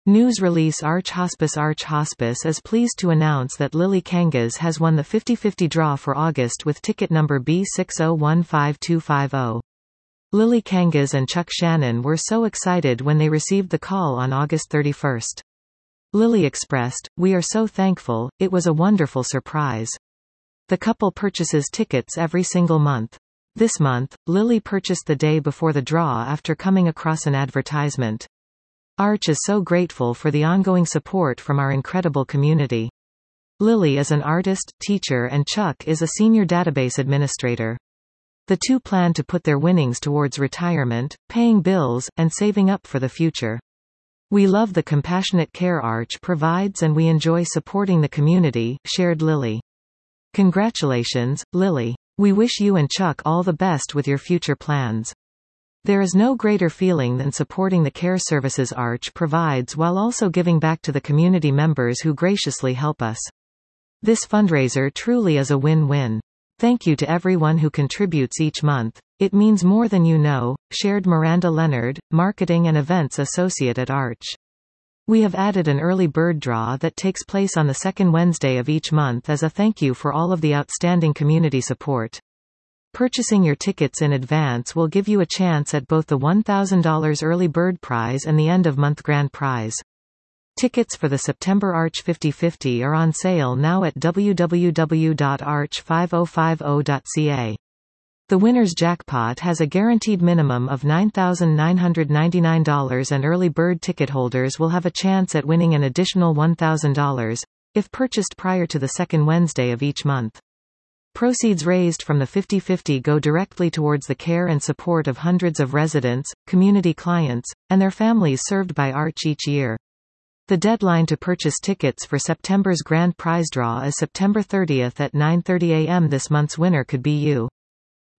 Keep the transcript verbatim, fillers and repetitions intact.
News release Arch Hospice Arch Hospice is pleased to announce that Lily Kangas has won the fifty fifty draw for August with ticket number B six zero one five two five zero. Lily Kangas and Chuck Shannon were so excited when they received the call on August thirty-first. Lily expressed, "We are so thankful, it was a wonderful surprise." The couple purchases tickets every single month. This month, Lily purchased the day before the draw after coming across an advertisement. Arch is so grateful for the ongoing support from our incredible community. Lily is an artist, teacher and Chuck is a senior database administrator. The two plan to put their winnings towards retirement, paying bills, and saving up for the future. "We love the compassionate care Arch provides and we enjoy supporting the community," shared Lily. "Congratulations, Lily. We wish you and Chuck all the best with your future plans. There is no greater feeling than supporting the care services Arch provides while also giving back to the community members who graciously help us. This fundraiser truly is a win-win. Thank you to everyone who contributes each month. It means more than you know," shared Miranda Leonard, Marketing and Events Associate at Arch. "We have added an early bird draw that takes place on the second Wednesday of each month as a thank you for all of the outstanding community support. Purchasing your tickets in advance will give you a chance at both the one thousand dollars early bird prize and the end-of-month grand prize. Tickets for the September Arch fifty fifty are on sale now at w w w dot arch five zero five zero dot c a. The winner's jackpot has a guaranteed minimum of nine thousand nine hundred ninety-nine dollars and early bird ticket holders will have a chance at winning an additional one thousand dollars, if purchased prior to the second Wednesday of each month. Proceeds raised from the fifty fifty go directly towards the care and support of hundreds of residents, community clients, and their families served by Arch each year. The deadline to purchase tickets for September's grand prize draw is September thirtieth at nine thirty a m This month's winner could be you.